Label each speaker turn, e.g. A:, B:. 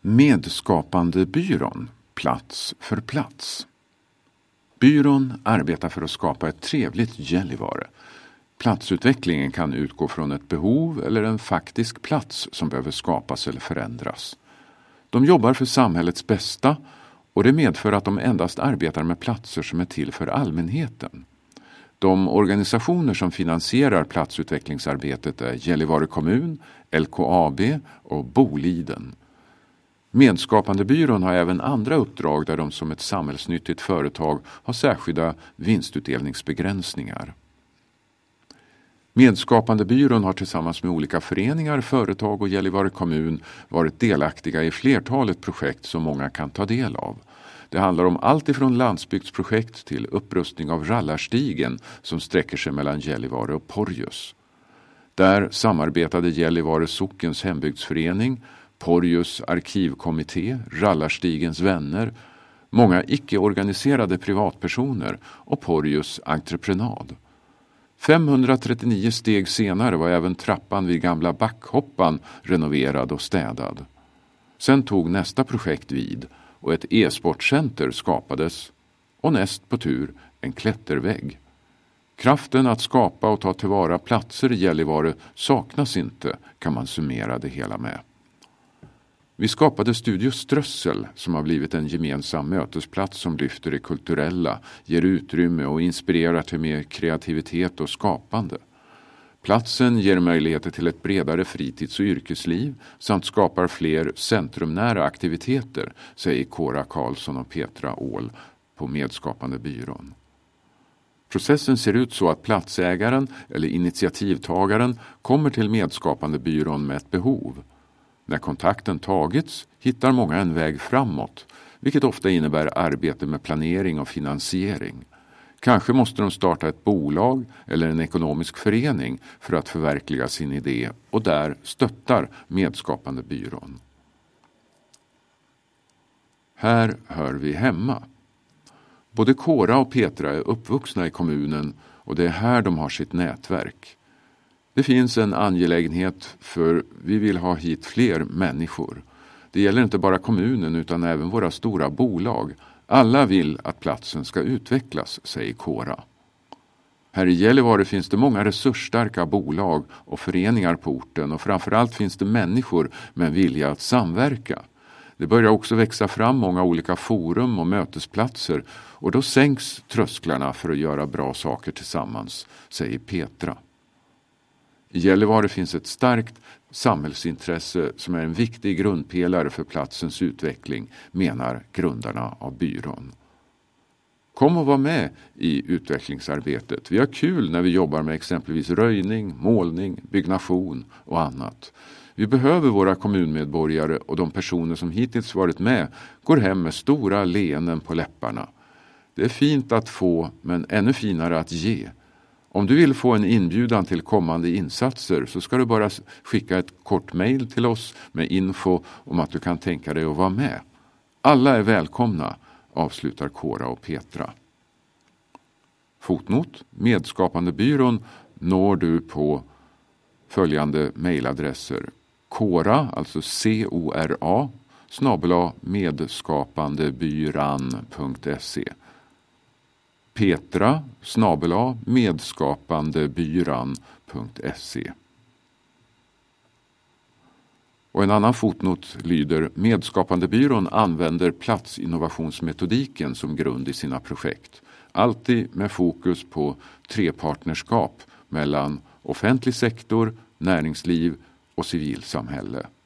A: Medskapandebyrån, plats för plats. Byrån arbetar för att skapa ett trevligt Gällivare. Platsutvecklingen kan utgå från ett behov eller en faktisk plats som behöver skapas eller förändras. De jobbar för samhällets bästa och det medför att de endast arbetar med platser som är till för allmänheten. De organisationer som finansierar platsutvecklingsarbetet är Gällivare kommun, LKAB och Boliden. Medskapandebyrån har även andra uppdrag där de som ett samhällsnyttigt företag har särskilda vinstutdelningsbegränsningar. Medskapandebyrån har tillsammans med olika föreningar, företag och Gällivare kommun varit delaktiga i flertalet projekt som många kan ta del av. Det handlar om allt ifrån landsbygdsprojekt till upprustning av Rallarstigen som sträcker sig mellan Gällivare och Porjus. Där samarbetade Gällivare sockens hembygdsförening, Porjus arkivkommitté, Rallarstigens vänner, många icke-organiserade privatpersoner och Porjus entreprenad. 539 steg senare var även trappan vid gamla Backhoppan renoverad och städad. Sen tog nästa projekt vid och ett e-sportcenter skapades och näst på tur en klättervägg. Kraften att skapa och ta tillvara platser i Gällivare saknas inte, kan man summera det hela med. Vi skapade Studio Strössel som har blivit en gemensam mötesplats som lyfter det kulturella, ger utrymme och inspirerar till mer kreativitet och skapande. Platsen ger möjligheter till ett bredare fritids- och yrkesliv samt skapar fler centrumnära aktiviteter, säger Cora Karlsson och Petra Åhl på Medskapandebyrån. Processen ser ut så att platsägaren eller initiativtagaren kommer till Medskapandebyrån med ett behov. När kontakten tagits hittar många en väg framåt, vilket ofta innebär arbete med planering och finansiering. Kanske måste de starta ett bolag eller en ekonomisk förening för att förverkliga sin idé och där stöttar Medskapandebyrån. Här hör vi hemma. Både Cora och Petra är uppvuxna i kommunen och det är här de har sitt nätverk. Det finns en angelägenhet för vi vill ha hit fler människor. Det gäller inte bara kommunen utan även våra stora bolag. Alla vill att platsen ska utvecklas, säger Cora. Här i Gällivare finns det många resursstarka bolag och föreningar på orten och framförallt finns det människor med en vilja att samverka. Det börjar också växa fram många olika forum och mötesplatser och då sänks trösklarna för att göra bra saker tillsammans, säger Petra. I Gällivare finns ett starkt samhällsintresse som är en viktig grundpelare för platsens utveckling, menar grundarna av byrån. Kom och var med i utvecklingsarbetet. Vi har kul när vi jobbar med exempelvis röjning, målning, byggnation och annat. Vi behöver våra kommunmedborgare och de personer som hittills varit med går hem med stora leenden på läpparna. Det är fint att få, men ännu finare att ge. Om du vill få en inbjudan till kommande insatser så ska du bara skicka ett kort mejl till oss med info om att du kan tänka dig att vara med. Alla är välkomna, avslutar Cora och Petra. Fotnot: Medskapandebyrån når du på följande mejladresser: Cora, alltså CORA, @medskapandebyran.se. Petra @medskapandebyran.se. Och en annan fotnot lyder: Medskapandebyrån använder platsinnovationsmetodiken som grund i sina projekt. Alltid med fokus på trepartnerskap mellan offentlig sektor, näringsliv och civilsamhälle.